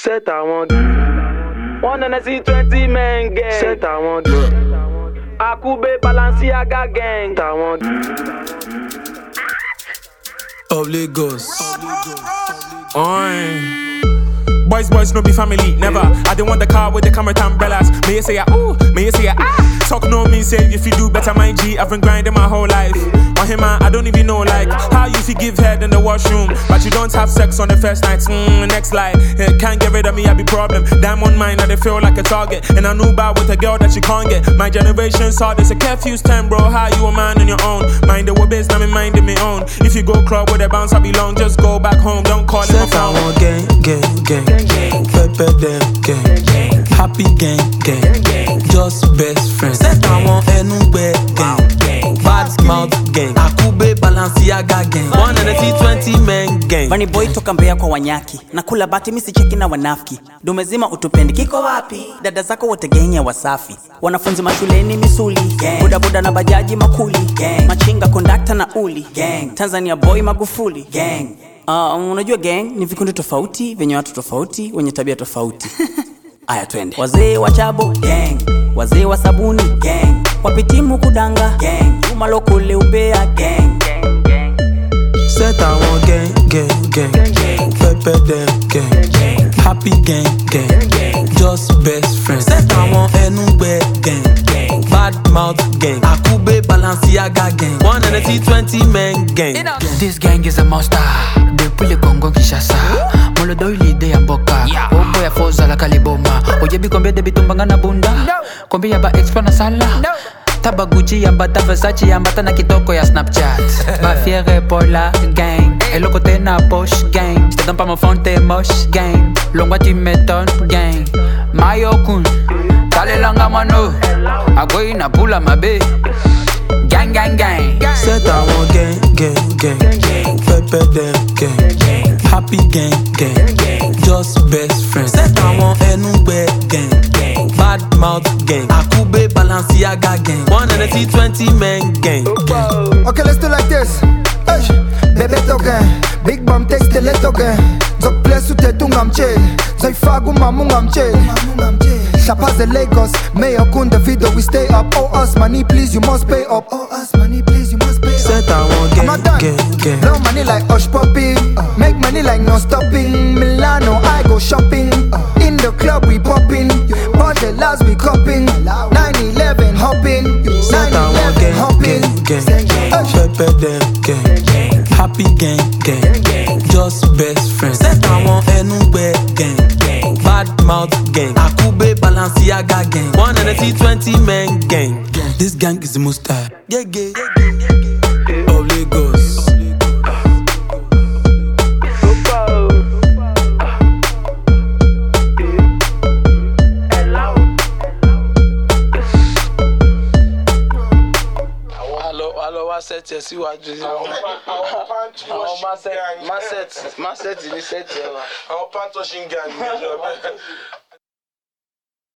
Set I want. One and I see 20 men gang. Set I want. Akube Balenciaga gang. I want. Of Lagos. Boys, no be family, never. I don't want the car with the camera umbrellas. May you say ya, ooh, may you say ya, ah. Talk no mean say if you do better, my G. I've been grinding my whole life. On him, I don't even know like how you give head in the washroom, but you don't have sex on the first night. Next lie, can't get rid of me, I be problem. Diamond mine, and they feel like a target. And I knew about with a girl that you can't get. My generation saw this a curfew's time, bro. How you a man on your own? Mind the biz, now me minding me own. If you go club with a bounce, I belong. Just go back home, don't call it my phone. Gang. Pepper them, gang. Happy gang. Just best friends. Set I want anywhere, gang. Bad mouth gang. Akube Balenciaga gang. 120 men gang. Bunny boy toka Mbeya kwa Wanyaki. Nakula bati misi cheki na wanafiki. Dumezima utupendi kiko wapi? Dada zako wote gang ya Wasafi. Wanafunzi mashuleni misuli gang. Buda na bajaji makuli gang. Machinga kondakta na uli gang. Tanzania boy Magufuli gang. Unajua gang ni vikundi tofauti, venye watu tofauti, wenye tabia tofauti. Aya twende. Wazee wa Chabo gang, wazee wa Sabuni gang, wapitimu kudanga gang, umalokole Umbea gang. Set I want gang. Pepper them, gang. Happy gang. Just best friends. Set I want anywhere, gang. Bad mouth gang. Akube Balenciaga gang. 120 men gang. This gang is a monster. Depuis le Congo Kinshasa. Molodo ilide ya mboka. Obo ya foza la kaliboma. Ojebi kombia de bitumbanga na bunda. Kombia ya ba expo na sala. Taba Gucci yambata Versace yambata na kitoko ya Snapchat. Ba fiere pour la gang. Eloko te na poche gang. J'te donne pas mon phone t'es moche gang. Longwa tu m'étonnes gang. Mayo kun. Tale langa mano. Agoi na pula mabe. Gang. Set I want gang. Pepper them, gang. Happy gang. Just best friends. Set I want anywhere, gang. Bad mouth gang. Akube Balenciaga gang. 120 men gang. Okay, let's do like this. Bebe token, big bum takes the little gang. Zok place ute tungam chill. Zoi fagu mamungam chill. Chapas de Lagos, Mayo kun the video we stay up. Oh us money please you must pay up. Set I want gang. Blow money like Hush Puppy. Make money like no stopping. Milano I go shopping. In the club we popping. Bordellas we copping. 9/11 hopping. 9/11 hopping. Pepper them, gang. Happy gang. Just best friends. Set I want anywhere, gang. Bad mouth gang. Akube Balenciaga gang. 120 men gang. This gang is the most tired. Yeah. Of Lagos. Hello, I said to see what you my set in the set. Our panto shingan.